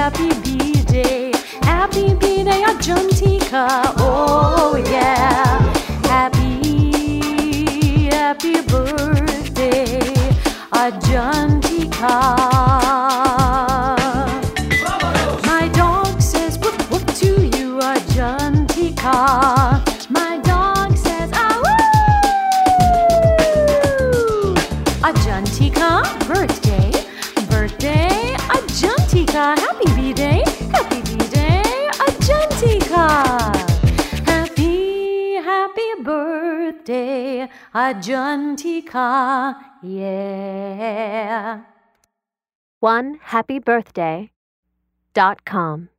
happy B-Day. Happy B-Day, Ajantika. Oh yeah. Happy birthday, Ajantika. My dog says whoop whoop to you, Ajantika. My dog says ah woo. Ajantika, birthday, Ajantika. Happy B-Day, Ajantika. Happy birthday, Ajantika. Yeah. OneHappyBirthday.com